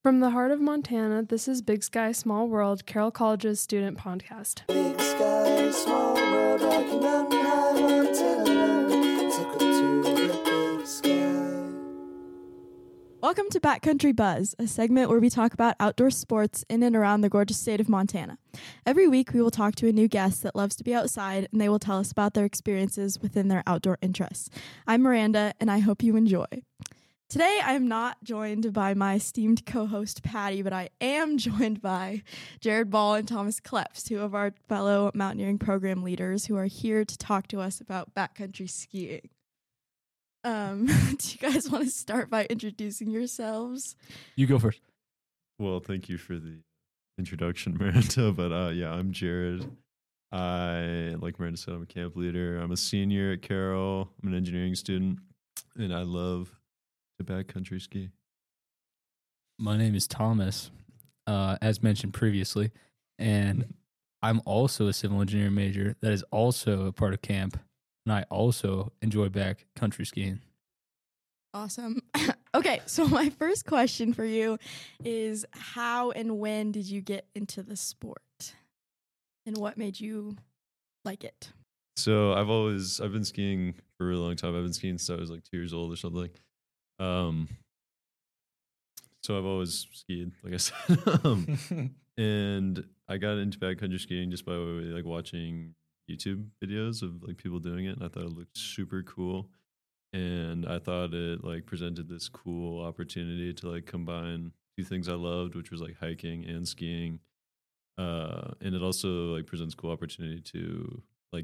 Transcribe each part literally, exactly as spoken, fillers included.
From the heart of Montana, this is Big Sky, Small World, Carroll College's student podcast. Big sky, small world, Rocky Mountain High, Montana. Took it to the big sky. Welcome to Backcountry Buzz, a segment where we talk about outdoor sports in and around the gorgeous state of Montana. Every week, we will talk to a new guest that loves to be outside, and they will tell us about their experiences within their outdoor interests. I'm Miranda, and I hope you enjoy. Today, I am not joined by my esteemed co-host, Patty, but I am joined by Jared Ball and Thomas Kleps, two of our fellow mountaineering program leaders who are here to talk to us about backcountry skiing. Um, do you guys want to start by introducing yourselves? You go first. Well, thank you for the introduction, Miranda. But uh, yeah, I'm Jared. I, like Miranda said, I'm a camp leader. I'm a senior at Carroll. I'm an engineering student, and I love to backcountry ski. My name is Thomas, uh, as mentioned previously, and I'm also a civil engineering major that is also a part of camp, and I also enjoy backcountry skiing. Awesome. Okay, so my first question for you is how and when did you get into the sport? And what made you like it? So I've always, I've been skiing for a really long time. I've been skiing since I was like two years old or something. Um, so I've always skied, like I said, um, and I got into backcountry skiing just by like watching YouTube videos of like people doing it, and I thought it looked super cool, and I thought it like presented this cool opportunity to like combine two things I loved, which was like hiking and skiing, uh, and it also like presents cool opportunity to like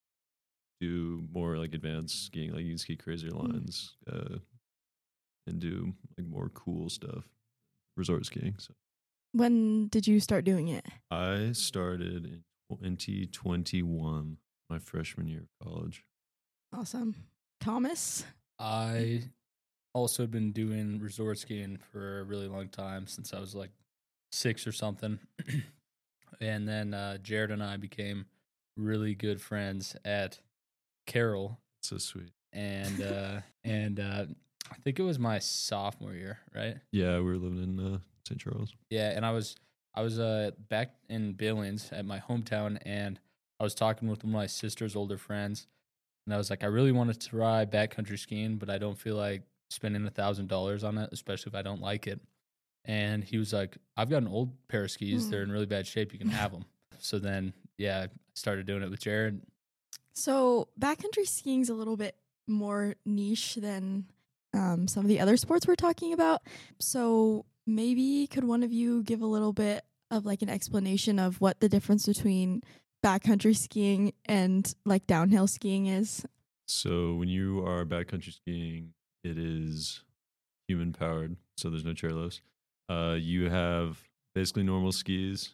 do more like advanced skiing, like you can ski crazier lines, uh, and do like more cool stuff, resort skiing. So When did you start doing it? I started in twenty twenty-one, my freshman year of college. Awesome. Thomas? I also been doing resort skiing for a really long time, since I was like six or something. And then uh, Jared and I became really good friends at Carroll. So sweet. And uh, and uh, I think it was my sophomore year, right? Yeah, we were living in uh, Saint Charles. Yeah, and I was I was uh, back in Billings at my hometown, and I was talking with one of my sister's older friends, and I was like, I really want to try backcountry skiing, but I don't feel like spending a thousand dollars on it, especially if I don't like it. And he was like, I've got an old pair of skis; they're in really bad shape. You can have them. So then, yeah, I started doing it with Jared. So backcountry skiing is a little bit more niche than um, some of the other sports we're talking about. So maybe could one of you give a little bit of like an explanation of what the difference between backcountry skiing and like downhill skiing is? So when you are backcountry skiing, it is human powered. So there's no chairlifts. Uh, you have basically normal skis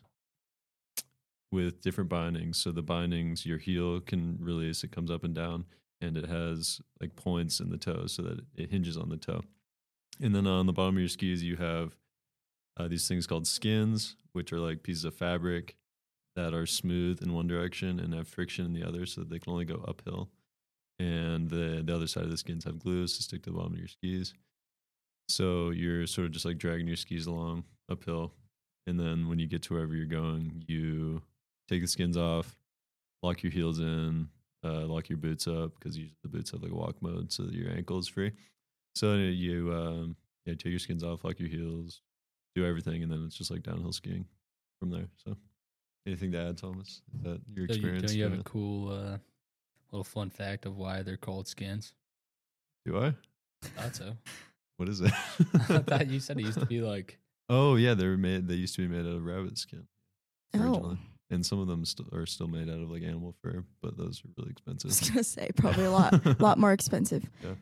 with different bindings. So the bindings, your heel can release, it comes up and down, and it has like points in the toe so that it hinges on the toe. And then on the bottom of your skis, you have uh, these things called skins, which are like pieces of fabric that are smooth in one direction and have friction in the other, so that they can only go uphill. And the, the other side of the skins have glues to stick to the bottom of your skis. So you're sort of just like dragging your skis along uphill. And then when you get to wherever you're going, you take the skins off, lock your heels in, uh, lock your boots up, because usually the boots have like a walk mode so that your ankle is free. So you um, yeah, take your skins off, lock your heels, do everything, and then it's just like downhill skiing from there. So anything to add, Thomas? Is that your So you, experience? don't you have a cool uh, little fun fact of why they're called skins? Do I? Thought so. What is it? I thought you said it used to be like. Oh yeah, they were made. They used to be made out of rabbit skin originally, Oh. and some of them st- are still made out of like animal fur, but those are really I expensive. was gonna say probably a lot, lot more expensive. Yeah.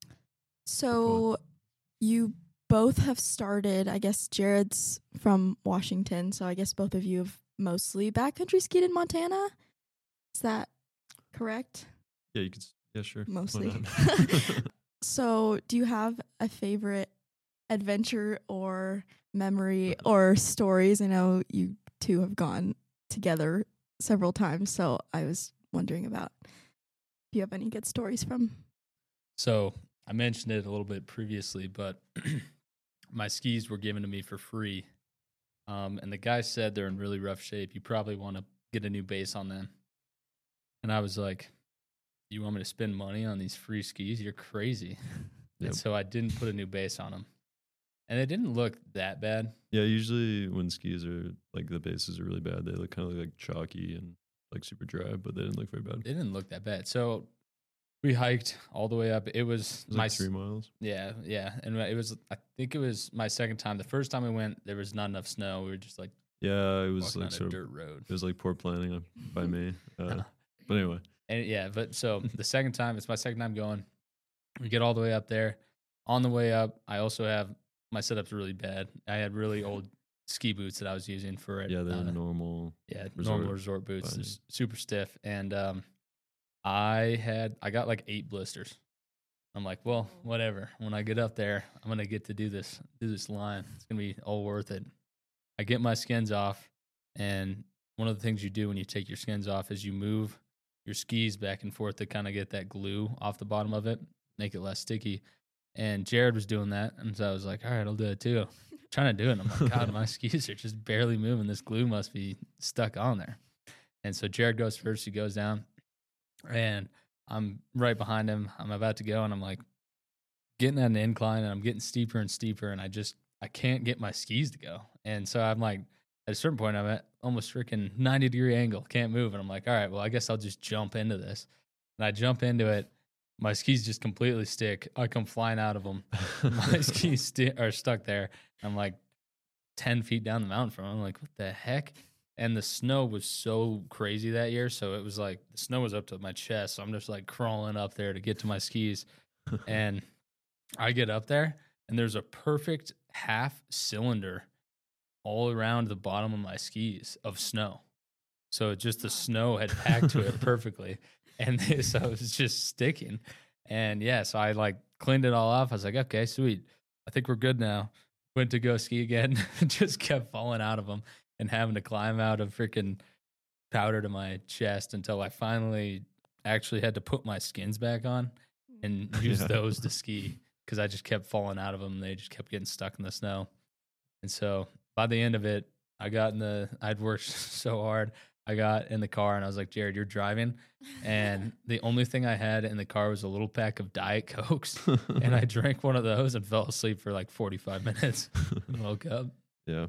So you both have started. I guess Jared's from Washington, so I guess both of you have mostly backcountry skied in Montana. Is that correct? Yeah, you could. s- Yeah, sure. Why Mostly. not? So, do you have a favorite adventure or memory or stories? I know you two have gone together several times, so I was wondering about if you have any good stories from. So I mentioned it a little bit previously, but my skis were given to me for free. Um, and the guy said they're in really rough shape. You probably want to get a new base on them. And I was like, you want me to spend money on these free skis? You're crazy. Yep. And so I didn't put a new base on them. And it didn't look that bad. Yeah, usually when skis are like the bases are really bad, they look kind of like chalky and like super dry, but they didn't look very bad. It didn't look that bad. So we hiked all the way up. It was, It was my like three miles. yeah, yeah. And it was, I think it was my second time. The first time we went, there was not enough snow. We were just like Yeah, it was walking like on a sort of dirt road. it was like poor planning on- by me. Uh, but anyway, And yeah, but so the second time, it's my second time going. We get all the way up there. On the way up, I also have my setup's really bad. I had really old ski boots that I was using for it. yeah, they're uh, normal. yeah, resort normal resort boots, binding. just super stiff. And um, I had I got like eight blisters. I'm like, well, whatever. When I get up there, I'm gonna get to do this do this line. It's gonna be all worth it. I get my skins off, and one of the things you do when you take your skins off is you move your skis back and forth to kind of get that glue off the bottom of it, make it less sticky. And Jared was doing that, and so I was like, all right, I'll do it too. Trying to do it, and I'm like, God, my skis are just barely moving. This glue must be stuck on there. And so Jared goes first. He goes down, and I'm right behind him. I'm about to go, and I'm like getting at an incline, and I'm getting steeper and steeper, and I just I can't get my skis to go. And so I'm like, at a certain point, I'm at almost freaking ninety degree angle, can't move, and I'm like, all right, well, I guess I'll just jump into this. And I jump into it. My skis just completely stick. I come flying out of them. My skis sti- are stuck there. I'm like ten feet down the mountain from them. I'm like, what the heck? And the snow was so crazy that year. So it was like the snow was up to my chest. So I'm just like crawling up there to get to my skis. And I get up there, and there's a perfect half cylinder all around the bottom of my skis of snow. So just the snow had packed to it perfectly. And so it was just sticking. And yeah, so I like cleaned it all off. I was like, okay, sweet. I think we're good now. Went to go ski again. Just kept falling out of them and having to climb out of freaking powder to my chest until I finally actually had to put my skins back on and use Yeah. those to ski because I just kept falling out of them. They just kept getting stuck in the snow. And so by the end of it, I got in the, I'd worked so hard. I got in the car and I was like, Jared, you're driving. And the only thing I had in the car was a little pack of Diet Cokes. And I drank one of those and fell asleep for like forty-five minutes and woke up. Yeah,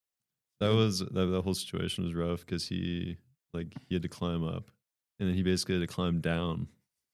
that was that, that whole situation was rough because he like he had to climb up, and then he basically had to climb down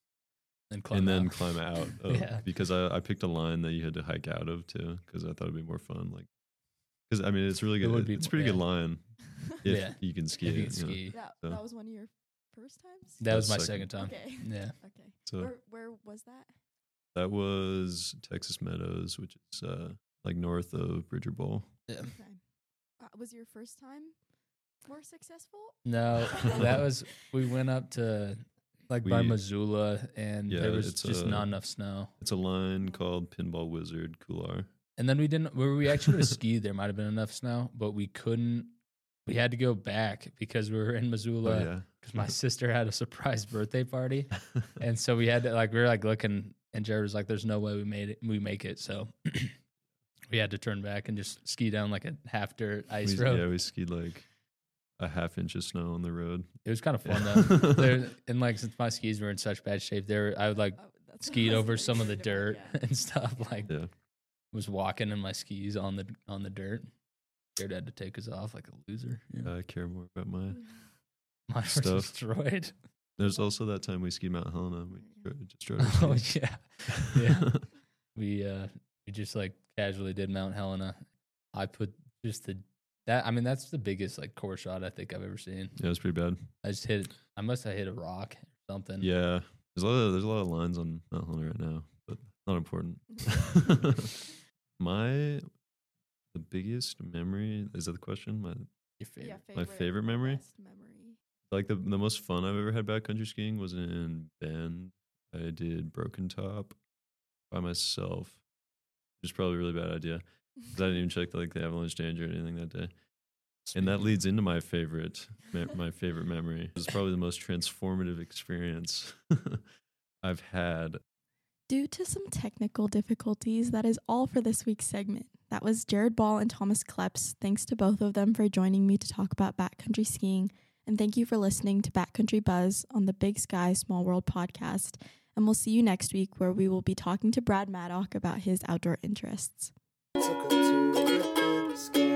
And, climb and then out. climb out. Of, Yeah. Because I, I picked a line that you had to hike out of too, because I thought it'd be more fun. Like, because I mean, it's really It good. would be it's a mo- pretty good yeah. line if Yeah. you can ski If you it. can you know. ski. that, So- that was one of your first times? That was my That's second second. time. Okay. Yeah. Okay. So Where, where was that? that was Texas Meadows, which is uh, like north of Bridger Bowl. Yeah. Okay. Uh, was your first time more successful? No, that was, we went up to like by We- Missoula and Yeah, there was it's, just uh, not enough snow. It's a line called Pinball Wizard Couloir. And then we didn't, where we actually would have skied, there might have been enough snow, but we couldn't, we had to go back because we were in Missoula. Oh yeah. Because my sister had a surprise birthday party, and so we had to like we were like looking, and Jared was like, "There's no way we made it, we make it." So we had to turn back and just ski down like a half dirt ice we, road. Yeah, we skied like a half inch of snow on the road. It was kind of fun Yeah. though. There, and like since my skis were in such bad shape, there I would like Oh, that's what I skied was over really some of the worried dirt about, yeah. and stuff. Like Yeah. was walking in my skis on the on the dirt. Jared had to take us off like a loser. Yeah. I care more about my. Mine was stuff. destroyed. There's also that time we skied Mount Helena. We dro- destroyed our Oh skis. yeah, yeah. we uh we just like casually did Mount Helena. I put just the that I mean that's the biggest like core shot I think I've ever seen. Yeah, it was pretty bad. I just hit I must have hit a rock or something. Yeah, there's a lot of there's a lot of lines on Mount Helena right now, but not important. My the biggest memory is that the question? My Your favorite. Yeah, My favorite memory? best memory. like the the most fun I've ever had backcountry skiing was in Bend. I did Broken Top by myself, which is probably a really bad idea because I didn't even check like the avalanche danger or anything that day. And that leads into my favorite, me- my favorite memory. It was probably the most transformative experience I've had. Due to some technical difficulties, that is all for this week's segment. That was Jared Ball and Thomas Kleps. Thanks to both of them for joining me to talk about backcountry skiing. And thank you for listening to Backcountry Buzz on the Big Sky Small World podcast. And we'll see you next week where we will be talking to Brad Maddock about his outdoor interests. Took her to the big sky.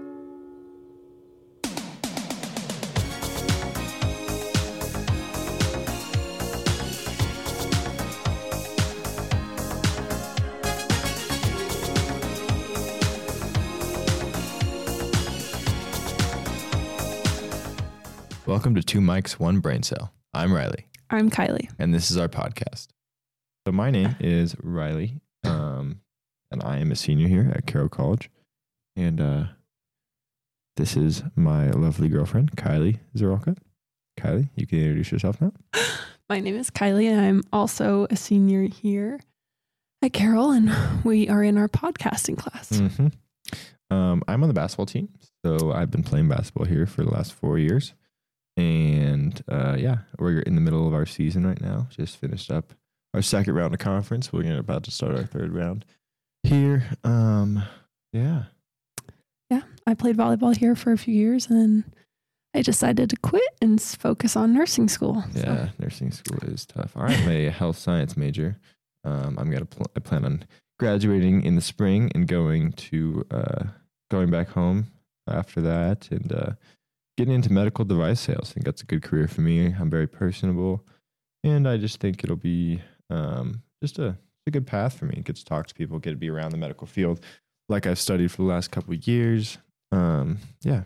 Welcome to Two Mics, One Brain Cell. I'm Riley, I'm Kylie. and this is our podcast. So my name is Riley, um, and I am a senior here at Carroll College. And uh, this is my lovely girlfriend, Kylie Zarolka. Kylie, you can introduce yourself now. My name is Kylie, and I'm also a senior here at Carroll, and we are in our podcasting class. Mm-hmm. Um, I'm on the basketball team, so I've been playing basketball here for the last four years. And uh, yeah, we're in the middle of our season right now. Just finished up our second round of conference. We're about to start our third round here. Um, yeah. Yeah, I played volleyball here for a few years, and then I decided to quit and s- focus on nursing school. So, Yeah, nursing school is tough. I'm a health science major. Um, I'm gonna pl- I plan on graduating in the spring and going to uh, going back home after that and uh, getting into medical device sales. I think that's a good career for me. I'm very personable, and I just think it'll be um, just a, a good path for me. Get to talk to people, get to be around the medical field, like I've studied for the last couple of years. Um, yeah.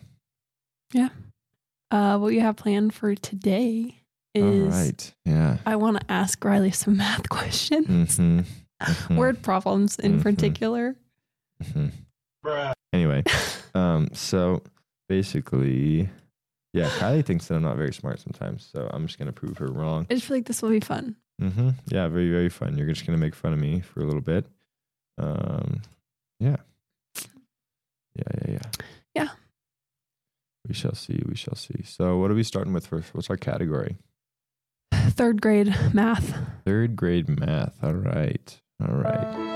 uh, what you have planned for today All is right. Yeah. I want to ask Riley some math questions, Mm-hmm. Mhm. word problems in Mhm. particular. Mhm. Anyway, um, so basically, yeah, Kylie thinks that I'm not very smart sometimes, so I'm just gonna prove her wrong. I just feel like this will be fun. Mm-hmm. Yeah, very very fun. You're just gonna make fun of me for a little bit. Um, yeah, yeah, yeah, yeah. Yeah. We shall see. We shall see. So, what are we starting with first? What's our category? Third grade math. Third grade math. All right. All right.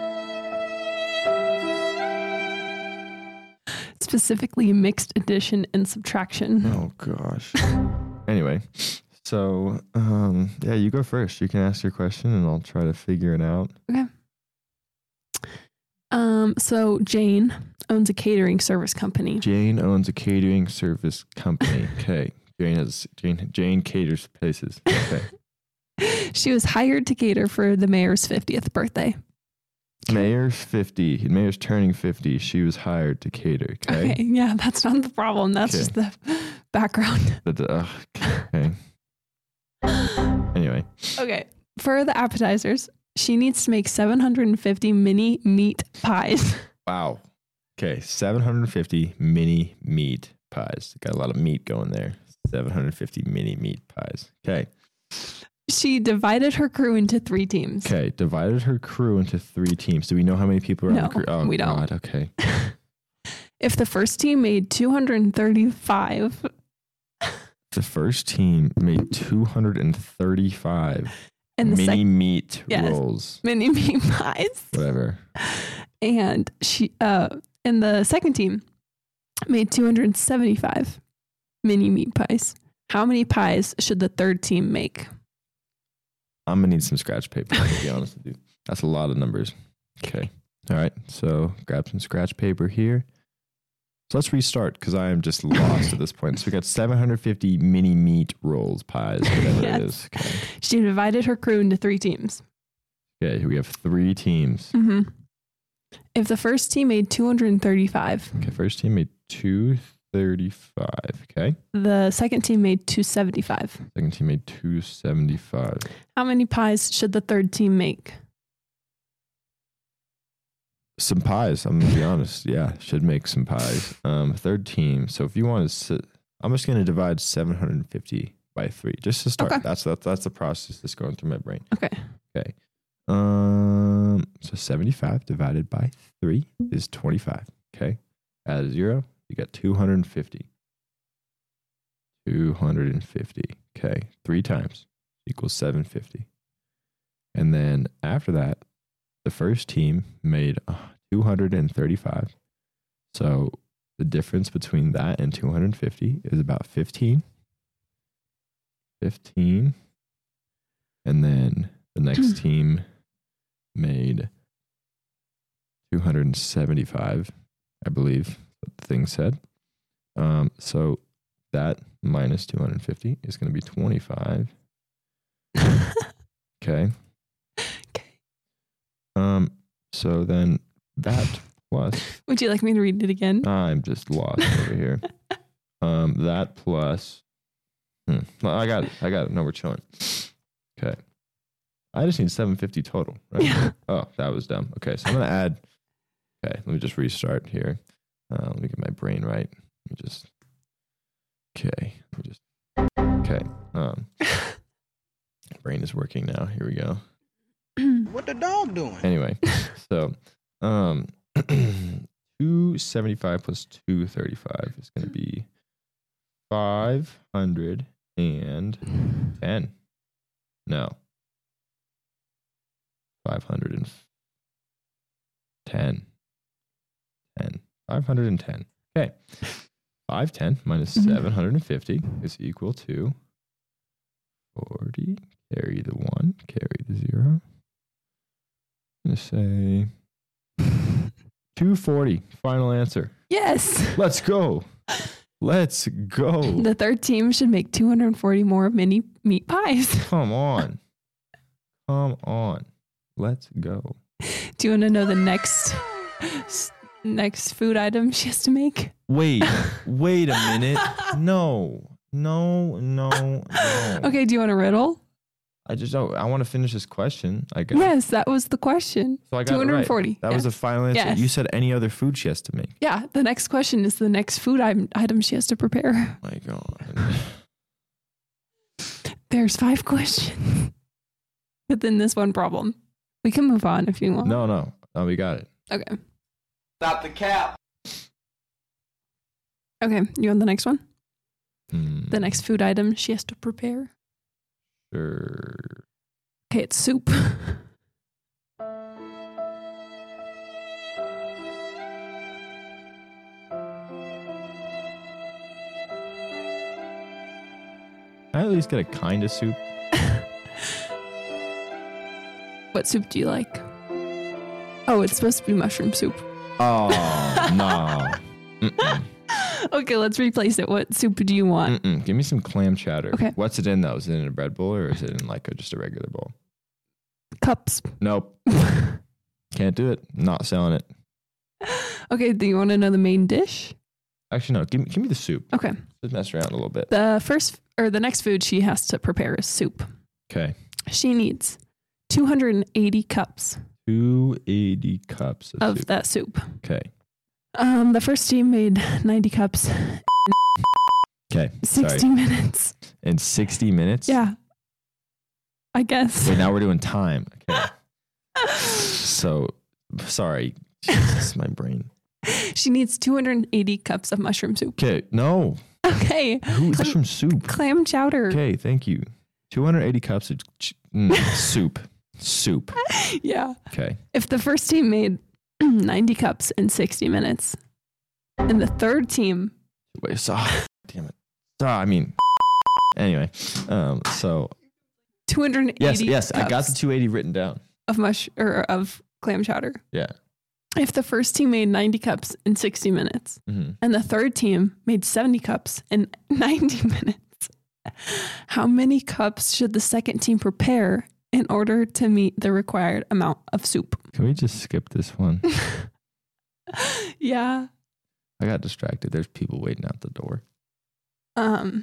Specifically mixed addition and subtraction. Oh gosh. Anyway, so um, yeah, you go first. You can ask your question, and I'll try to figure it out. Um, so Jane owns a catering service company. Jane owns a catering service company. Okay. Jane has Jane. Jane caters places. Okay. She was hired to cater for the mayor's fiftieth birthday. Mayor's fifty. Mayor's turning fifty. She was hired to cater. Okay. Okay, yeah, that's not the problem. That's Okay. just the background. But, uh, okay. Anyway. Okay, for the appetizers, she needs to make seven hundred fifty mini meat pies. Wow. Okay. seven hundred fifty mini meat pies. Got a lot of meat going there. seven hundred fifty mini meat pies. Okay. She divided her crew into three teams. Okay. Divided her crew into three teams. Do we know how many people are on No, the crew? Oh, we don't. God. Okay. If the first team made two hundred thirty-five, The first team made two hundred thirty-five and the mini second meat Yes. rolls. mini meat pies, Whatever. and she uh, and the second team made two hundred seventy-five mini meat pies. How many pies should the third team make? I'm going to need some scratch paper, to be honest with you. That's a lot of numbers. Okay. All right. So grab some scratch paper here. So let's restart because I am just lost at this point. So we got seven hundred fifty mini meat rolls, pies, whatever Yes. it is. Okay. She divided her crew into three teams. Okay. We have three teams. Mm-hmm. If the first team made two hundred thirty-five, Okay. First team made two thirty-five. Okay. the second team made two seventy-five. Second team made two seventy-five. How many pies should the third team make? Some pies. I'm gonna be honest. Yeah, should make some pies. Um, third team. So if you want to sit, I'm just gonna divide seven hundred fifty by three, just to start. Okay. That's that's that's the process that's going through my brain. Okay. Okay. Um. So seventy-five divided by three is twenty-five. Okay. Add a zero. You got two hundred fifty. two hundred fifty. Okay. Three times equals seven hundred fifty. And then after that, the first team made uh, two hundred thirty-five. So the difference between that and two hundred fifty is about fifteen. fifteen. And then the next team made two hundred seventy-five, I believe what the thing said. Um, so that minus two hundred fifty is going to be twenty-five. Okay. Okay. Um, so then that plus, Would you like me to read it again? I'm just lost over here. Um, that plus, hmm, well, I got it. I got it. No, we're chilling. Okay. I just need seven hundred fifty total, right? Yeah. Oh, that was dumb. Okay. So I'm going to add, okay, let me just restart here. Uh, let me get my brain right. Let me just, okay. Let me just, okay. Um, brain is working now. Here we go. What the dog doing? Anyway, so um, two seventy-five plus two thirty-five is going to be five hundred ten. No. five hundred ten. ten. five hundred ten. Okay. five ten minus Mhm. seven hundred fifty is equal to forty. Carry the one, carry the zero. I'm going to say two forty. Final answer. Yes. Let's go. Let's go. The third team should make two hundred forty more mini meat pies. Come on. Come on. Let's go. Do you want to know the next s- next food item she has to make? Wait, wait a minute. No, no, no, no. Okay, do you want a riddle? I just don't, I want to finish this question. I guess. Yes, that was the question. So I got it right. two hundred forty. That yeah. was the final answer. Yes. You said any other food she has to make. Yeah, the next question is the next food item, item she has to prepare. My God. There's five questions within this one problem. We can move on if you want. No, no. No, we got it. Okay. Stop the cap. Okay, you want the next one? Hmm, The next food item she has to prepare. Sure. Okay, it's soup. Can I at least get a kind of soup? What soup do you like? Oh, it's supposed to be mushroom soup. Oh, no. Mm-mm. Okay, let's replace it. What soup do you want? Mm-mm. Give me some clam chowder. Okay. What's it in, though? Is it in a bread bowl or is it in like a, just a regular bowl? Cups. Nope. Can't do it. Not selling it. Okay, do you want to know the main dish? Actually, no. Give me, give me the soup. Okay. Let's mess around a little bit. The first or the next food she has to prepare is soup. Okay. She needs two hundred eighty cups two hundred eighty cups of, of soup. that soup. Okay. Um, the first team made ninety cups, Okay. sixty Sorry. minutes. In sixty minutes? Yeah. I guess. Wait, now we're doing time. Okay. So, sorry. Jesus, my brain. She needs two hundred eighty cups of mushroom soup. Okay. No. Okay. Who? Mushroom soup. Clam chowder. Okay. Thank you. two hundred eighty cups of ch- mm, soup. Soup. Yeah. Okay. If the first team made ninety cups in sixty minutes, and the third team, Wait, so, damn it. So, I mean, anyway. Um. So, two hundred eighty yes, yes. I got cups the two eighty written down. of mush or of clam chowder. Yeah. If the first team made ninety cups in sixty minutes, Mm-hmm. and the third team made seventy cups in ninety minutes, how many cups should the second team prepare in order to meet the required amount of soup? Can we just skip this one? Yeah. I got distracted. There's people waiting out the door. Um.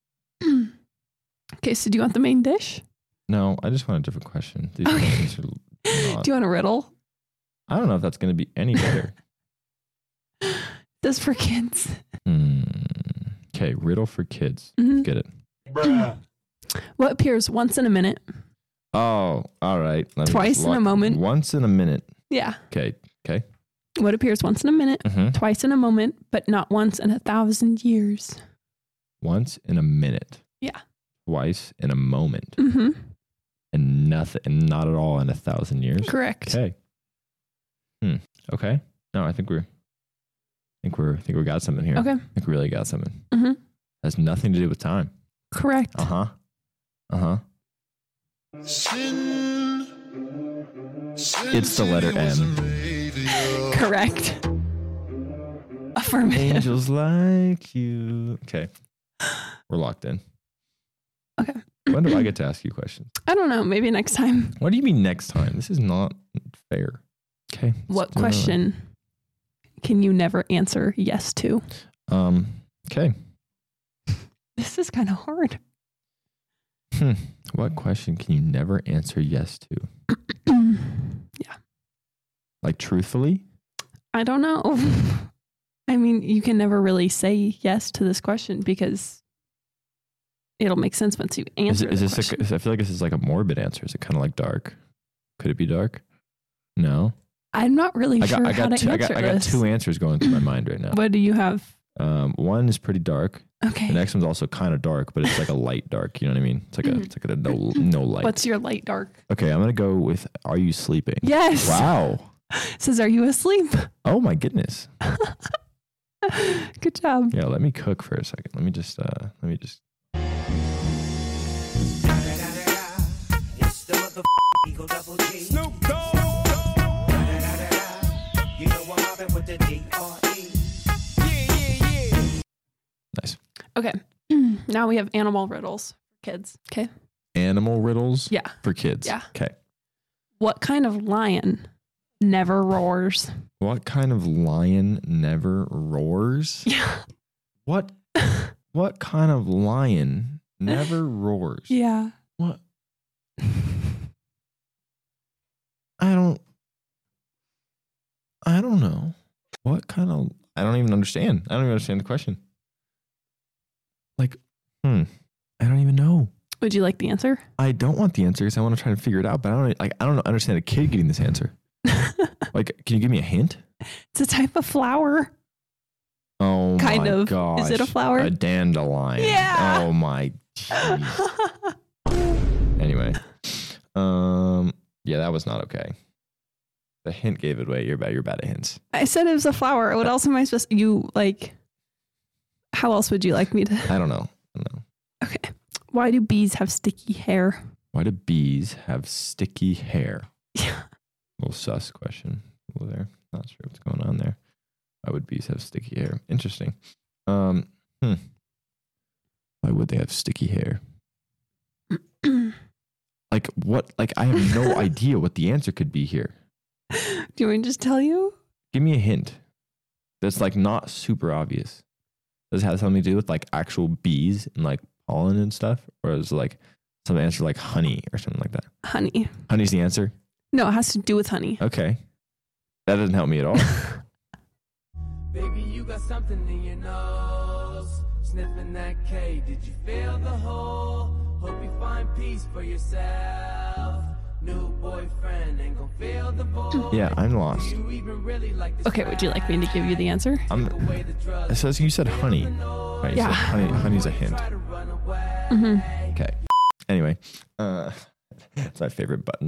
Okay, so do you want the main dish? No, I just want a different question. These Okay. questions are not- Do you want a riddle? I don't know if that's going to be any better. This for kids. Hmm. Okay, riddle for kids. Mhm. Get it? What appears once in a minute? Oh, all right. Let me Twice just in a lock- moment. Once in a minute. Yeah. Okay. Okay. What appears once in a minute, Mm-hmm. twice in a moment, but not once in a thousand years? Once in a minute. Yeah. Twice in a moment. Mm-hmm. and nothing, and not at all in a thousand years. Correct. Okay. Hmm. Okay. No, I think we're, I think we're, I think we got something here. Okay. I think we really got something. Mm-hmm. Has nothing to do with time. Correct. Uh huh. Uh huh. It's the letter M. Correct. Affirmative. Angels like you. Okay. We're locked in. Okay. When do I get to ask you questions? I don't know. Maybe next time. What do you mean next time? This is not fair. Okay. let's What do another question can you never answer yes to? one. Um. Okay. This is kind of hard. Hmm. What question can you never answer yes to? Yeah. Like truthfully? I don't know. I mean, you can never really say yes to this question because it'll make sense once you Is, answer it, is the this? question. A, I feel like this is like a morbid answer. Is it kind of like dark? Could it be dark? No. I'm not really I sure got. I how got. to Two, I answer got. I got this. two answers going through my mind right now. What do you have? Um. One is pretty dark. Okay. The next one's also kind of dark, but it's like a light dark. You know what I mean? It's like a. It's like a no no light. What's your light dark? Okay, I'm gonna go with. Are you sleeping? Yes. Wow. Says, are you asleep? Oh my goodness. Good job. Yeah. Let me cook for a second. Let me just. Uh. Let me just. It's the motherfucking Eagle Double G. Snoop Dogg. You know I'm mobbing with the D R E. Yeah, yeah, yeah. Nice. Okay. Now we have animal riddles for kids. Okay. Animal riddles. Yeah. For kids. Yeah. Okay. What kind of lion never roars? What kind of lion never roars? Yeah. What what kind of lion never roars? Yeah. What? I don't I don't know. What kind of I don't even understand. I don't even understand the question. Like, hmm. I don't even know. Would you like the answer? I don't want the answers. I want to try to figure it out, but I don't like I don't understand a kid getting this answer. Like, can you give me a hint? It's a type of flower. Oh Kind my of. gosh. Is it a flower? A dandelion. Yeah. Oh my jeez. Anyway. Um yeah, that was not okay. The hint gave it away. You're bad. You're bad at hints. I said it was a flower. What else am I supposed to, you like, how else would you like me to? I don't know. I don't know. Okay. Why do bees have sticky hair? Why do bees have sticky hair? Yeah. Little sus question. Over there. Not sure what's going on there. Why would bees have sticky hair? Interesting. Um, hmm. Why would they have sticky hair? Like what? Like I have no idea what the answer could be here. Do you want me to just tell you? Give me a hint. That's like not super obvious. Does it have something to do with like actual bees and like pollen and stuff, or is it like some answer like honey or something like that? Honey. Honey's the answer. No, it has to do with honey. Okay, that doesn't help me at all. Baby, you got something in your nose. Sniffing that K, did you feel the hole? Hope you find peace for yourself. New boyfriend ain't gonna feel the boy. Yeah, I'm lost. You even really like this Okay, would you like me to give you the answer? I'm. It says you said honey. Right, you Yeah. said honey. Honey's a hint. Mm-hmm. Okay. Anyway, uh, it's my favorite button.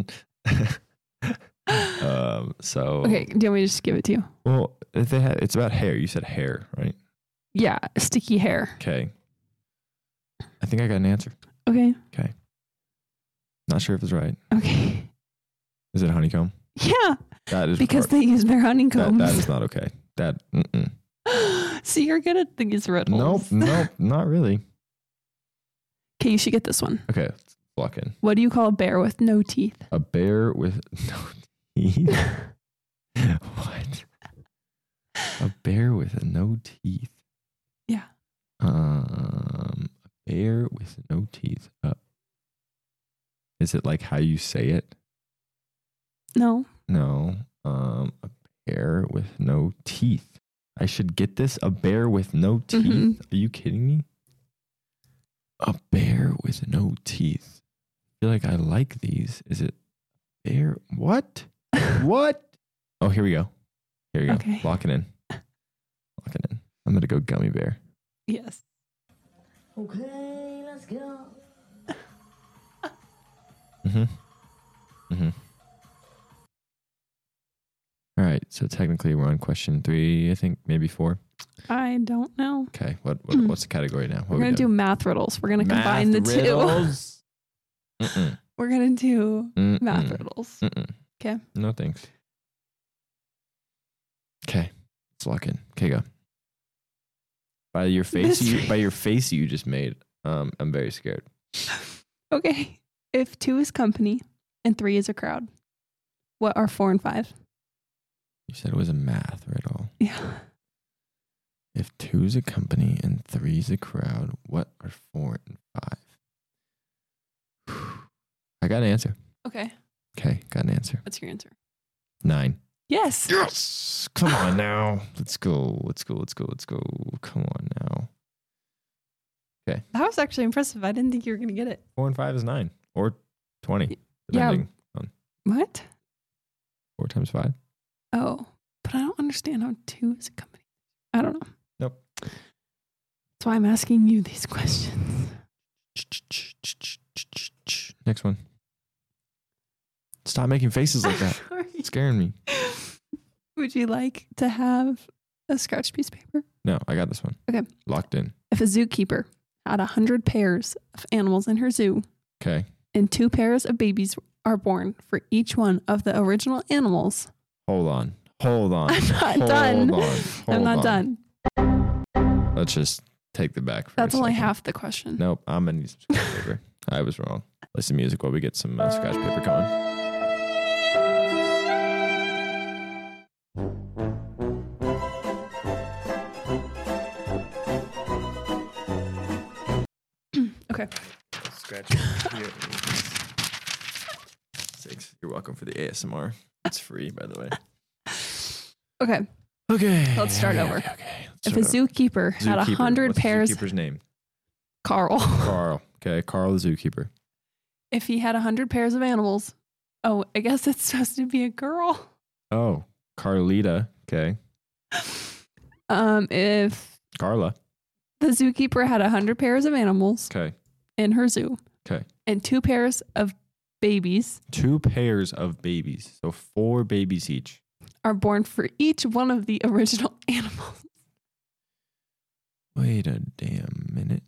um. So. Okay, do you want me to just give it to you? Well, if they had, it's about hair. You said hair, right? Yeah, sticky hair. Okay. I think I got an answer. Okay. Okay. Not sure if it's right. Okay. Is it honeycomb? Yeah, That is because part- they use their that, honeycombs. that is not okay. That. Mm-mm. So you're good at these riddles. Nope. Nope. Not really. Okay, you should get this one. Okay. Let's lock in. What do you call a bear with no teeth? A bear with no teeth. What? A bear with no teeth. Yeah. Um, a bear with no teeth. Uh, is it like how you say it? No. No. Um, a bear with no teeth. I should get this. A bear with no teeth. Mhm. Are you kidding me? A bear with no teeth. I feel like I like these. Is it bear? What? What? Oh, here we go. Here we go. Okay. Lock it in. Lock it in. I'm gonna go gummy bear. Yes. Okay, let's go. Hmm. Mm-hmm. Mm-hmm. All right. So technically we're on question three, I think, maybe four. I don't know. Okay. What, what what's the category now? What We're we going to do doing? math riddles. We're going to Math combine the riddles? Mm-mm. two. We're going to do Mm-mm. math riddles. Mm-mm. Okay. No thanks. Okay. Let's lock in. Okay, go. By your face, you, Mystery. by your face you just made, um, I'm very scared. Okay. If two is company and three is a crowd, what are four and five? You said it was a math riddle. Yeah. If two's a company and three's a crowd, what are four and five? I got an answer. Okay. Okay, got an answer. What's your answer? Nine. Yes. Yes. Come on now. Let's go. Let's go. Let's go. Let's go. Come on now. That was actually impressive. I didn't think you were going to get it. Four and five is nine or twenty. Yeah. Depending on What? four times five. Oh, but I don't understand how two is a company. I don't know. Nope. That's why I'm asking you these questions. Next one. Stop making faces like that. Sorry. It's scaring me. Would you like to have a scratch piece of paper? No, I got this one. Okay. Locked in. If a zookeeper had a hundred pairs of animals in her zoo Okay. and two pairs of babies are born for each one of the original animals, Hold on. Hold on. I'm not Hold done. On. I'm Hold not on. done. Let's just take the back for That's a only second. half the question. Nope. I'm going to need some scratch paper. I was wrong. Listen to music while we get some uh, scratch paper going. Okay. Scratch here. Six. You're welcome for the A S M R. It's free, by the way. Okay. Okay. Let's start okay, over. Okay. okay. Let's If a start over. zookeeper had a Zookeeper. hundred What's the pairs, zookeeper's name? Carl. Carl. Okay. Carl the zookeeper. If he had a hundred pairs of animals, oh, I guess it's supposed to be a girl. Oh, Carlita. Okay. Um, if Carla. the zookeeper had a hundred pairs of animals Okay. in her zoo Okay. and two pairs of babies Two pairs of babies. So four babies each. are born for each one of the original animals. Wait a damn minute.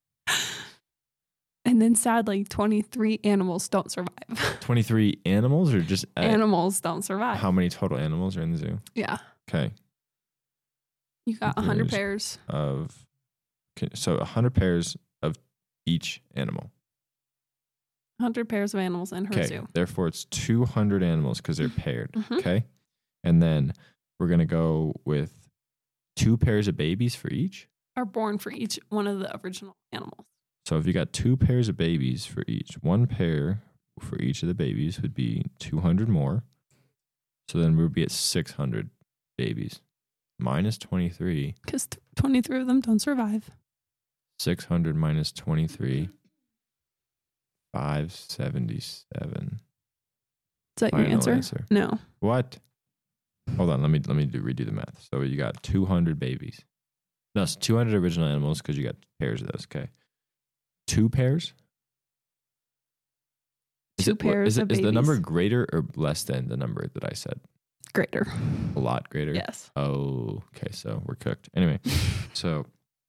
And then sadly, twenty-three animals don't survive. twenty-three animals or just uh, Animals don't survive. how many total animals are in the zoo? Yeah. Okay. You got a hundred There's- pairs. Of okay, so one hundred pairs of each animal. one hundred pairs of animals in her Okay. zoo. Therefore, it's two hundred animals because they're paired. Mhm. Okay. And then we're going to go with two pairs of babies for each. Are born for each one of the original animals. So if you got two pairs of babies for each, one pair for each of the babies would be two hundred more. So then we would be at six hundred babies. Minus twenty-three. Because th- twenty-three of them don't survive. six hundred minus twenty-three. five seventy-seven. Is that your Final answer? answer. No. What? Hold on, let me let me do, redo the math. So you got two hundred babies. No, it's two hundred original animals because you got pairs of those. Okay, two pairs. Is Two it, what- pairs is, it, of is the number babies. greater or less than the number that I said? Greater. A lot greater. Yes. Oh, okay. So we're cooked. Anyway, so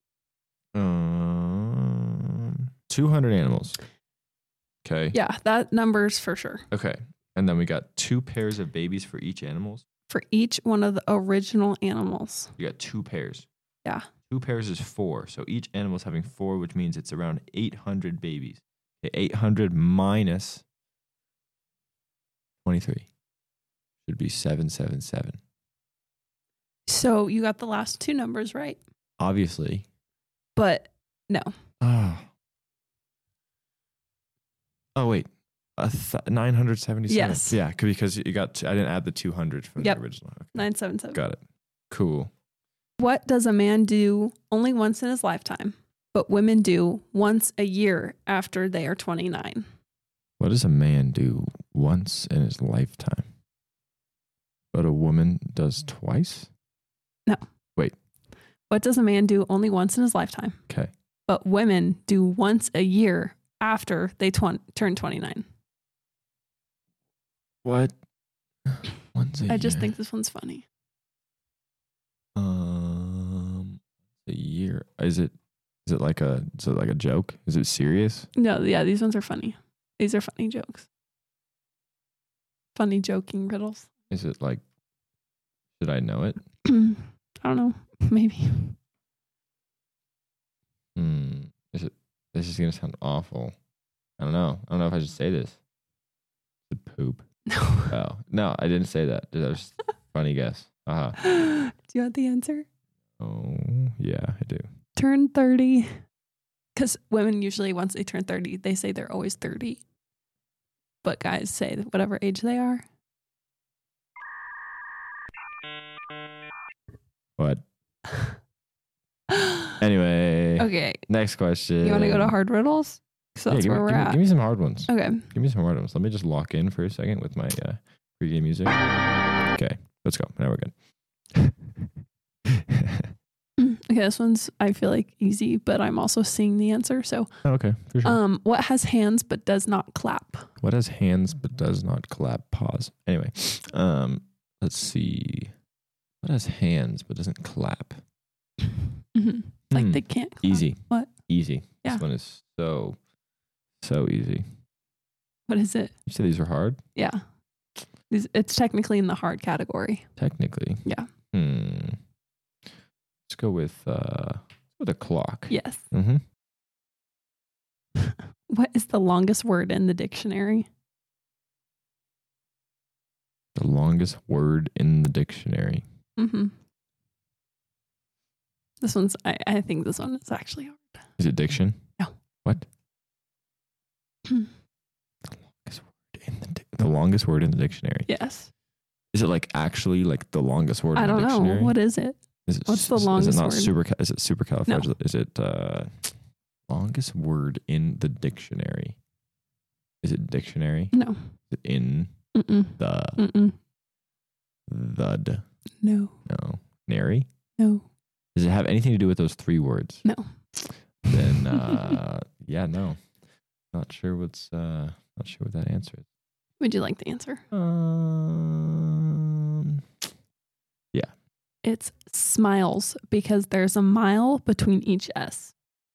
um, two hundred animals. Okay. Yeah, that number's for sure. Okay, and then we got two pairs of babies for each animals. For each one of the original animals. You got two pairs. Yeah. Two pairs is four. So each animal is having four, which means it's around eight hundred babies. Okay, eight hundred minus twenty-three should be seven seventy-seven. So you got the last two numbers right. Obviously. But no. Oh, oh wait. A th- nine hundred seventy-seven. Yes. Yeah, c- because you got, t- I didn't add the two hundred from Yep. the original. Okay, nine seven seven. got it. Cool. What does a man do only once in his lifetime, but women do once a year after they are twenty-nine? What does a man do once in his lifetime, but a woman does twice? What does a man do only once in his lifetime, Okay. but women do once a year after they twen- turn twenty-nine? What? Once a I just year. think this one's funny. Um, a year. Is it? Is it like a? Is it like a joke? Is it serious? No, yeah, these ones are funny. These are funny jokes. Funny joking riddles. Is it like? Should I know it? I don't know. Maybe. Hmm. Is it? This is gonna sound awful. I don't know. I don't know if I should say this. Is it poop? No. Oh no, I didn't say that. That was just a funny guess. Uh huh. Do you want the answer? Oh yeah, I do. Turn thirty. Because women usually, once they turn thirty, they say they're always thirty. But guys say that whatever age they are. What? Anyway. Okay. Next question. You want to go to hard riddles? Because Yeah, that's give, where me, we're give, me, at. give me some hard ones. Okay. Give me some hard ones. Let me just lock in for a second with my uh, pregame music. Okay, let's go. Now we're good. Okay, this one's, I feel like, easy, but I'm also seeing the answer. So, Oh, okay, for sure. um, what has hands but does not clap? What has hands but does not clap? Pause. Anyway, um, let's see. What has hands but doesn't clap? Mm-hmm. Like Hmm. they can't clap. Easy. What? Easy. Yeah. This one is so, so easy. What is it? You said these were hard? Yeah. These- It's technically in the hard category. Technically. Yeah. Hmm. Let's go with, uh, with a clock. Yes. Mm-hmm. What is the longest word in the dictionary? The longest word in the dictionary. Mm-hmm. This one's, I, I think this one is actually hard. Is it diction? No. What? the longest word in the di- the longest word in the dictionary. Yes. Is it like actually like the longest word I in the don't know. dictionary? What is it? Is it, what's the is- longest Is it not word? super? Is it supercalifragilistic? Is it uh, longest word in the dictionary? Is it dictionary? No. Is it in Mm-mm. the Mm-mm. the No. no nary? No. Does it have anything to do with those three words? No. Then uh, yeah, no. Not sure what's uh, not sure what that answer is. Would you like the answer? Um, It's smiles because there's a mile between each S.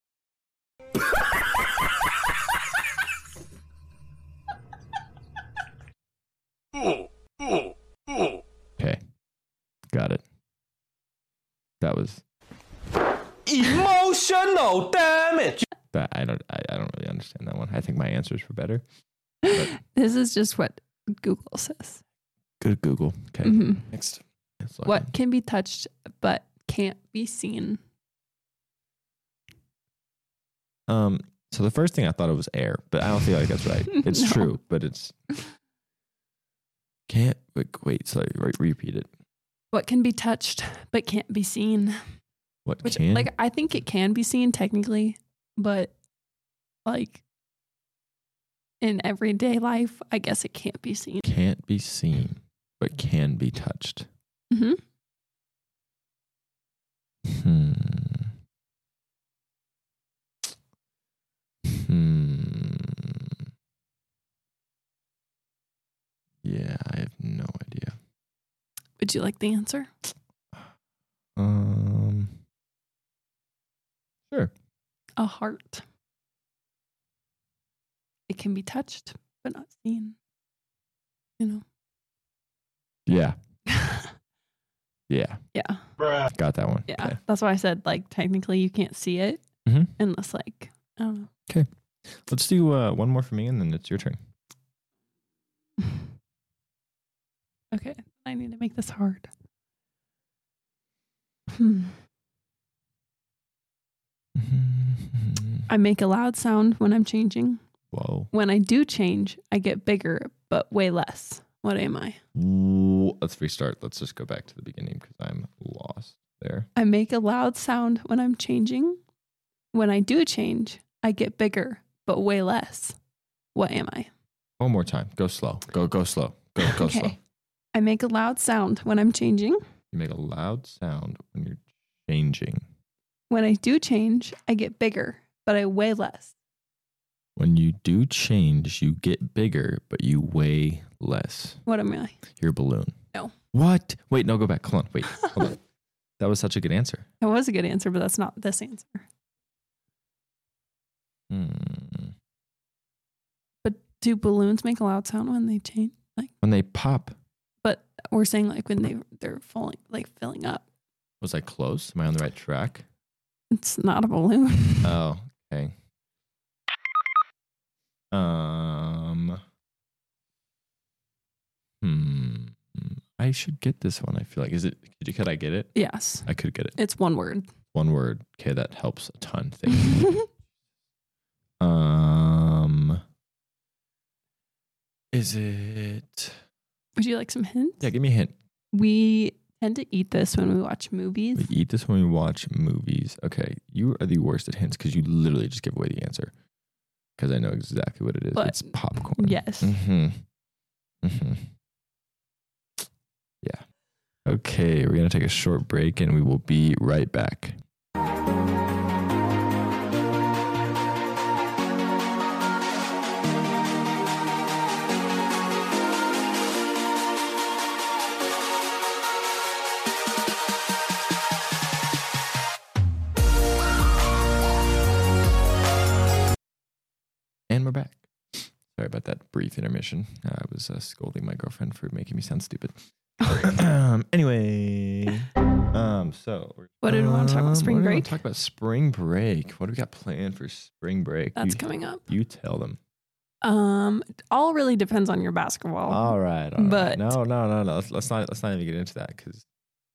okay, got it. That was Emotional damage. that. I don't. I, I don't really understand that one. I think my answers were better. This is just what Google says. Good Google. Okay, Mhm. next. Let's log What in. can be touched but can't be seen? Um. So the first thing I thought it was air, but I don't feel like that's right. It's No. true, but it's can't. Wait, wait sorry. Re- repeat it. What can be touched but can't be seen? What Which, can? like, I think it can be seen technically, but like in everyday life, I guess it can't be seen. can't be seen, but can be touched. Mm-hmm. Hmm. Hmm. Yeah, I have no idea. Would you like the answer? Um. Sure. A heart. It can be touched but not seen. You know? Yeah. Yeah. Yeah. Got that one. Yeah. Okay. That's why I said, like, technically you can't see it Mhm. unless, like, I don't know. Let's do uh, one more for me, and then it's your turn. Okay. I need to make this hard. Hmm. I make a loud sound when I'm changing. Whoa. When I do change, I get bigger, but way less. What am I? Ooh, let's restart. Let's just go back to the beginning because I'm lost there. I make a loud sound when I'm changing. When I do change, I get bigger, but way less. What am I? One more time. Go slow. Go, go slow. Go, go slow. I make a loud sound when I'm changing. You make a loud sound when you're changing. When I do change, I get bigger, but I weigh less. When you do change, you get bigger, but you weigh less. What am I? You're a balloon. No. What? Wait, no, go back. Hold on. Wait. Hold on. That was such a good answer. That was a good answer, but that's not this answer. Hmm. But do balloons make a loud sound when they change? Like, When they pop, but we're saying like when they they're falling, like filling up. was I close? Am I on the right track? It's not a balloon. Oh, okay. Um. Hmm. I should get this one. I feel like is it? Could, could I get it? Yes, I could get it. it's one word. One word. Okay, that helps a ton. Thank you. um. Is it? Would you like some hints? Yeah, give me a hint. We tend to eat this when we watch movies. We eat this when we watch movies. Okay, you are the worst at hints because you literally just give away the answer. Because I know exactly what it is. But- it's popcorn. Yes. Mm-hmm. Mm-hmm. Yeah. Okay, we're gonna take a short break and we will be right back. And we're back. Sorry about that brief intermission. I was uh, scolding my girlfriend for making me sound stupid. um, anyway, um, so we're- What did we want to talk about? um, Spring what do we wanna break? Talk about spring break. What do we got planned for spring break? That's you, coming up. You tell them. Um, all really depends on your basketball. All right, all right. But- no, no, no, no. Let's, let's not. Let's not even get into that because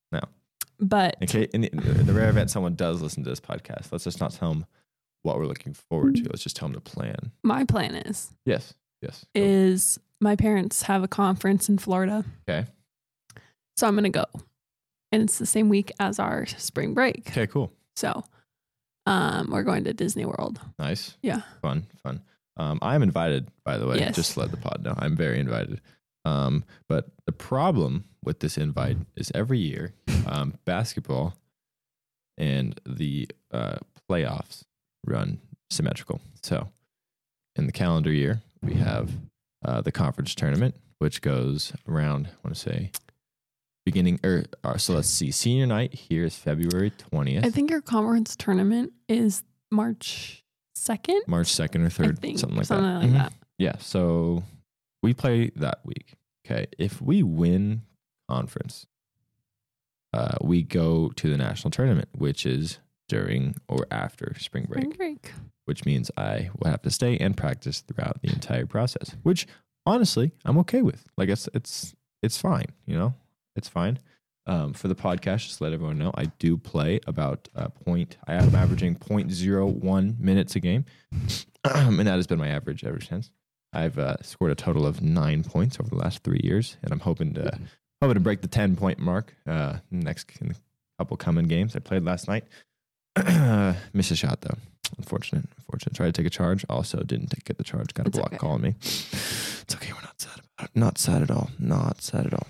but in, case, in, the, in the rare event someone does listen to this podcast, let's just not tell them what we're looking forward to. Let's just tell them the plan. my plan is Yes, yes. Go. is my parents have a conference in Florida, Okay. so I'm gonna go, and it's the same week as our spring break. Okay. Cool. So, um, we're going to Disney World. Nice. Yeah. Fun. Fun. Um, I'm invited, by the way. Yes. Just to let the pod know, I'm very invited. Um, but the problem with this invite is every year, um, basketball and the uh, playoffs run symmetrical. So, in the calendar year, we have uh, the conference tournament, which goes around, I want to say, beginning, or uh, so let's see, senior night here is February twentieth. I think your conference tournament is March second. March second or I third, think something like something that. like Mhm. that. Yeah, so we play that week. Okay, if we win conference, uh, we go to the national tournament, which is during or after spring break, Spring break. which means I will have to stay and practice throughout the entire process. Which honestly, I'm okay with. Like it's it's it's fine. You know, it's fine. Um, for the podcast, just to let everyone know, I do play about uh, point. I am averaging point zero one minutes a game, and that has been my average ever since. I've uh, scored a total of nine points over the last three years, and I'm hoping to hoping to break the ten point mark uh, next in a couple coming games. I played last night, missed a shot though. Unfortunate, unfortunate. Tried to take a charge, also didn't take, get the charge. Got a It's block okay. calling me. It's okay. We're not sad about it. Not sad at all. Not sad at all.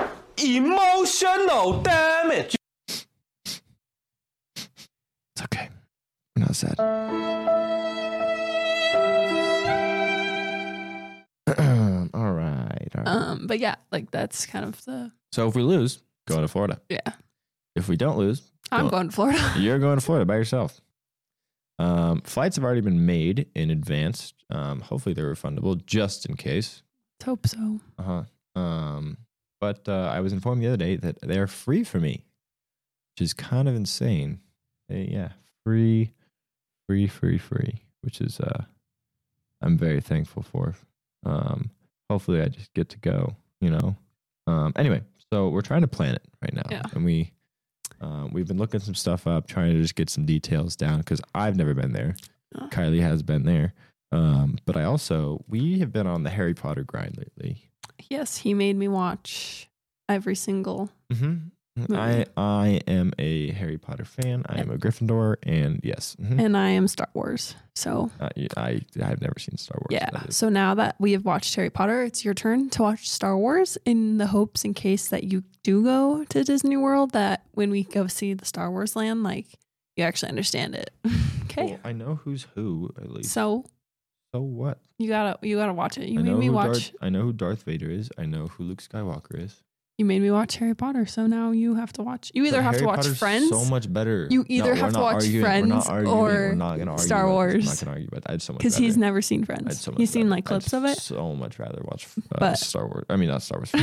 Emotional damage. It's okay. We're not sad. all right. All right. Um, but yeah, like that's kind of the So if we lose, go to Florida. yeah. If we don't lose, I'm Go- going to Florida. you're going to Florida by yourself. Um, flights have already been made in advance. Um, hopefully they're refundable, just in case. Let's hope so. Uh huh. Um, but uh, I was informed the other day that they are free for me, which is kind of insane. They, yeah, free, free, free, free, which is uh, I'm very thankful for. Um, hopefully I just get to go. You know. Um, anyway, so we're trying to plan it right now, Yeah. and we. Um, we've been looking some stuff up, trying to just get some details down because I've never been there. Oh. Kylie has been there. Um, but I also, we have been on the Harry Potter grind lately. Yes, he made me watch every single. Mm-hmm. Movie. I I am a Harry Potter fan. I am a Gryffindor, and yes, mhm. And I am Star Wars. So I, I I've never seen Star Wars. yeah. That is- So now that we have watched Harry Potter, it's your turn to watch Star Wars in the hopes in case that you do go to Disney World that when we go see the Star Wars land, like you actually understand it. Okay. Well, I know who's who at least. So So what? You gotta you gotta watch it. You I made know me who watch. Darth, I know who Darth Vader is. I know who Luke Skywalker is. You made me watch Harry Potter, so now you have to watch. You either But have Harry to watch Potter's Friends. So much better. You either No, have we're to not watch arguing. We're Friends not arguing. or We're not gonna argue Star about this. Wars. I'm not gonna argue about that. I had so much Because he's better. never seen I'd Friends. so much He's seen rather- like clips I'd of it. So much rather watch uh, But- Star Wars. I mean, not Star Wars.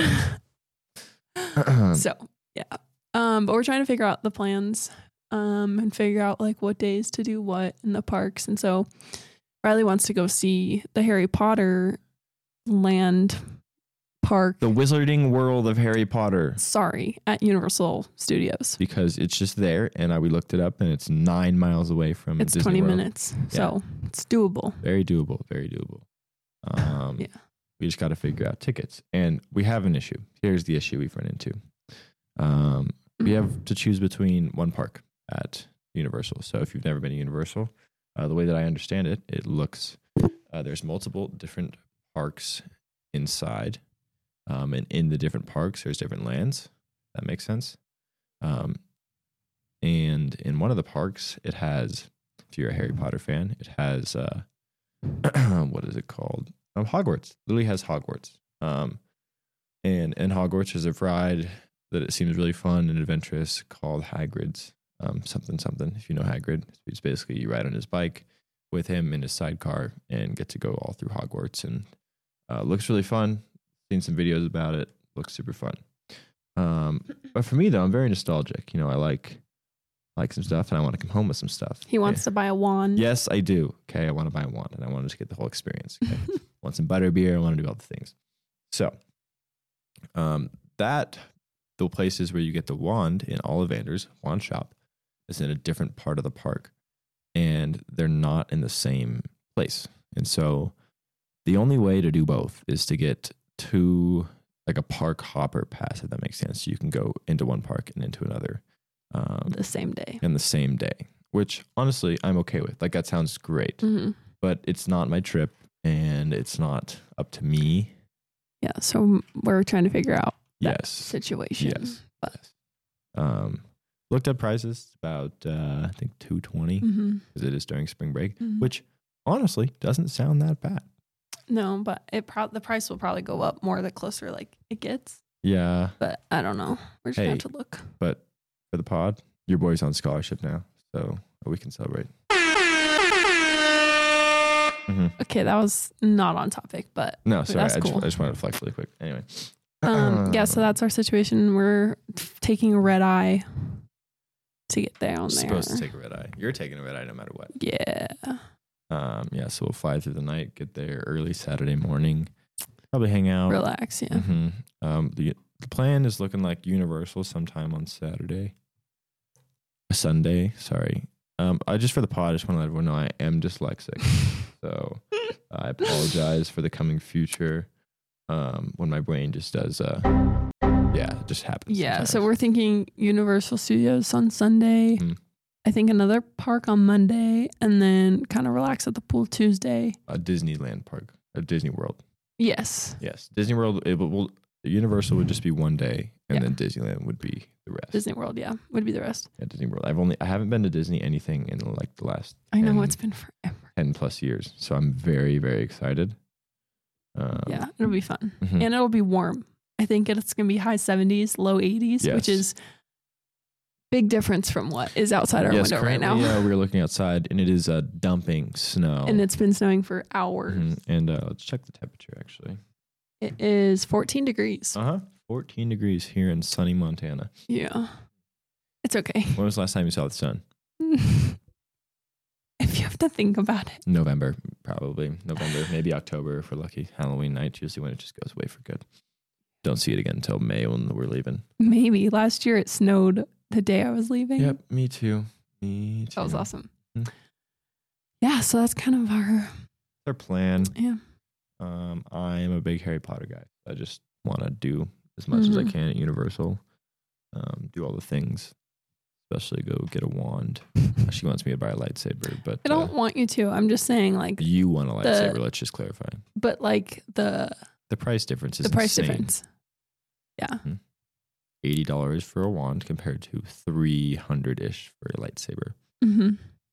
Friends. So yeah, um, but we're trying to figure out the plans, um, and figure out like what days to do what in the parks. And so Riley wants to go see the Harry Potter land park. The Wizarding World of Harry Potter. Sorry, at Universal Studios. Because it's just there, and I we looked it up, and it's nine miles away from It's Disney twenty World. minutes, so it's doable. Very doable. Very doable. Um, Yeah. We just got to figure out tickets, and we have an issue. Here's the issue we've run into. Um, we have to choose between one park at Universal. So if you've never been to Universal, uh, the way that I understand it, it looks uh, there's multiple different parks inside, um, and in the different parks, there's different lands. That makes sense. Um, and in one of the parks, it has, if you're a Harry Potter fan, it has uh, what is it called? Um, Hogwarts. Literally has Hogwarts. Um, and in Hogwarts, there's a ride that it seems really fun and adventurous called Hagrid's um, something something. If you know Hagrid, it's basically you ride on his bike with him in his sidecar and get to go all through Hogwarts, and uh, looks really fun. Seen some videos about it. Looks super fun. Um, but for me though, I'm very nostalgic. You know, I like like some stuff, and I want to come home with some stuff. He wants to buy a wand. Yes, I do. Okay, I want to buy a wand, and I want to just get the whole experience. Okay? I want some butterbeer. I want to do all the things. So, um, that the places where you get the wand in Ollivander's wand shop is in a different part of the park, and they're not in the same place. And so, the only way to do both is to get two, like a park hopper pass, if that makes sense. So you can go into one park and into another. Um, The same day. in the same day, which honestly I'm okay with. Like that sounds great, hmm but it's not my trip, and it's not up to me. Yeah, so we're trying to figure out that Yes, situation. yes. But yes. Um, looked at prices. It's about uh, I think two twenty mhm. because it is during spring break, Mhm. which honestly doesn't sound that bad. No, but it pro- the price will probably go up more the closer like it gets. Yeah, But I don't know. We're just gonna Hey. have to look. but for the pod, your boy's on scholarship now, so we can celebrate. Mhm. Okay, that was not on topic, but No, sorry, that's I, just, cool. I just wanted to flex really quick. Anyway, um, yeah. So that's our situation. We're taking a red eye to get down there. supposed to take a red eye. You're taking a red eye no matter what. Yeah. Um, yeah, so we'll fly through the night, get there early Saturday morning, probably hang out. Relax. Yeah. hmm Um, the the plan is looking like Universal sometime on Saturday, Sunday. Sorry. Um, I just for the pod, I just want to let everyone know I am dyslexic, so I apologize for the coming future. Um, when my brain just does, uh, yeah, it just happens. Yeah. So sometimes. we're thinking Universal Studios on Sunday. Mhm. I think another park on Monday, and then kind of relax at the pool Tuesday. a Disneyland park, a Disney World. Yes. Yes, Disney World. It will, will Universal would just be one day, and Yeah. then Disneyland would be the rest. Disney World. Yeah. Would be the rest. Yeah, Disney World. I've only I haven't been to Disney anything in like the last I know ten, it's been forever. ten plus years, so I'm very very excited. Um, Yeah. It'll be fun. mhm. And it'll be warm. I think it's going to be high seventies, low eighties, which Yes. is big difference from what is outside our yes, window right now. currently, uh, we're looking outside, and it is uh, dumping snow. And it's been snowing for hours. Mhm. And uh, let's check the temperature. Actually, It is fourteen degrees. uh huh, fourteen degrees here in sunny Montana. Yeah. It's okay. When was the last time you saw the sun? If you have to think about it. November, probably November, maybe October if we're lucky. Halloween night, usually when it just goes away for good. Don't see it again until May when we're leaving. Maybe. Last year it snowed the day I was leaving. Yep, me too. Me too. That was awesome. Mhm. Yeah, so that's kind of our Our plan. yeah. Um, I am a big Harry Potter guy. I just want to do as much as I Mhm. can at Universal. Um, do all the things, especially go get a wand. She wants me to buy a lightsaber, but I don't uh, want you to. I'm just saying like you want a the- lightsaber. Let's just clarify. but like the The price difference is the price insane. difference. Yeah. eighty dollars for a wand compared to three hundred ish for a lightsaber. hmm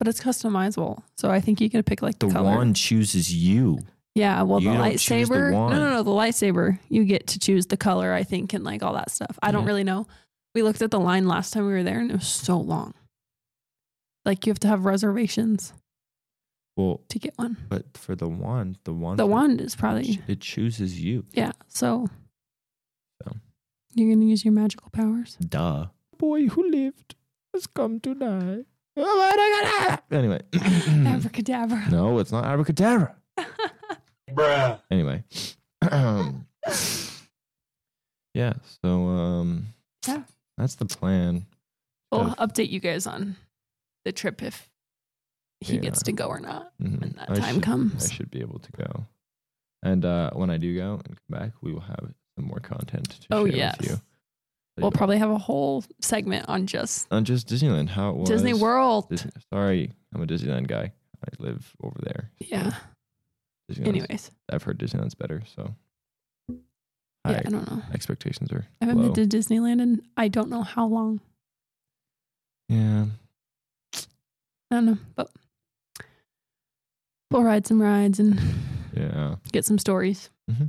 but it's customizable. So I think you can pick like the, The color. wand chooses you. Yeah, well, You the don't choose the lightsaber. No, wand. no, no. The lightsaber, you get to choose the color, I think, and like all that stuff. I don't Yeah. really know. We looked at the line last time we were there, and it was so long. Like you have to have reservations Well, to get one. but for the wand, the wand, The wand is probably it chooses you. yeah. So, So. you're gonna use your magical powers. Duh. Boy who lived has come to die. Anyway. Abracadabra. No, it's not abracadabra. Bruh. Anyway. Um, yeah, so um Yeah. that's the plan. We'll Gotta- update you guys on the trip if he Yeah. gets to go or not Mhm. when that I time should- comes. I should be able to go. And uh when I do go and come back, we will have some more content to Oh, share yes. with you. We'll probably have a whole segment on just on just Disneyland, how it was. Disney World. Disney, sorry, I'm a Disneyland guy. I live over there. so Yeah. Disneyland's- Anyways, I've heard Disneyland's better, so yeah, high I don't know. expectations are I haven't low. been to Disneyland and I don't know how long. Yeah, I don't know, but we'll ride some rides and yeah. get some stories.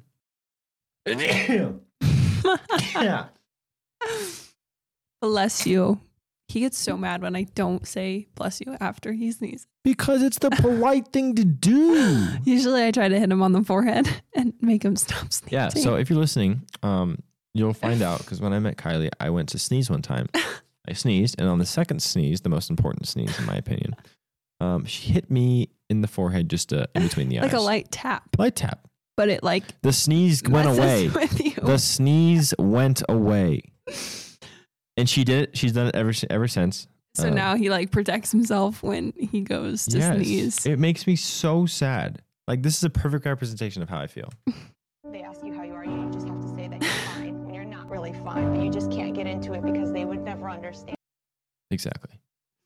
yeah. Bless you. He gets so mad when I don't say bless you after he sneezes. Because it's the polite thing to do. Usually I try to hit him on the forehead and make him stop sneezing. Yeah. So if you're listening, um, you'll find out because when I met Kylie, I went to sneeze one time. I sneezed, and on the second sneeze, the most important sneeze in my opinion, um, she hit me in the forehead, just uh, in between the like eyes. a light tap, light tap. but it like The sneeze went messes away. with you. The sneeze went away, and she did it. She's done it ever si- ever since. So Um, now he like protects himself when he goes to Yes. sneeze. It makes me so sad. Like this is a perfect representation of how I feel. They ask you how you are, you just have to say that you're fine when you're not really fine, but you just can't get into it because they would never understand. Exactly.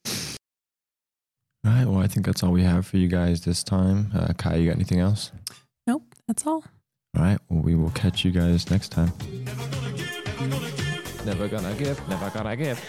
All right. Well, I think that's all we have for you guys this time. Uh, Kai, you got anything else? Nope, that's all. All right. Well, we will catch you guys next time. Never gonna give. Never gonna give.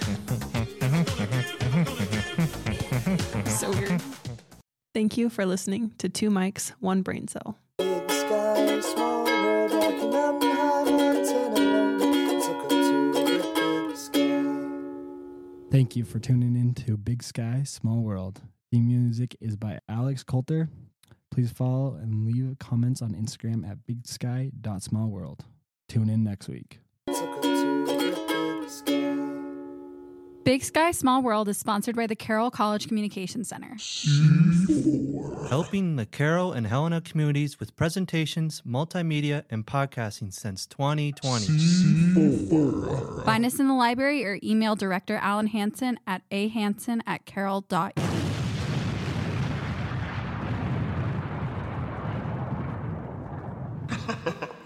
So weird. Thank you for listening to Two Mics, One Brain Cell. Big sky, small world, walking up high mountain alone. Took her to the big sky. Thank you for tuning in to Big Sky, Small World. The music is by Alex Coulter. Please follow and leave comments on Instagram at big sky dot small world. Tune in next week. Took her to the big sky. Big Sky, Small World is sponsored by the Carroll College Communications Center. Helping the Carroll and Helena communities with presentations, multimedia, and podcasting since twenty twenty. Find us in the library or email Director Alan Hansen at a hansen at carroll dot u. Ha ha ha.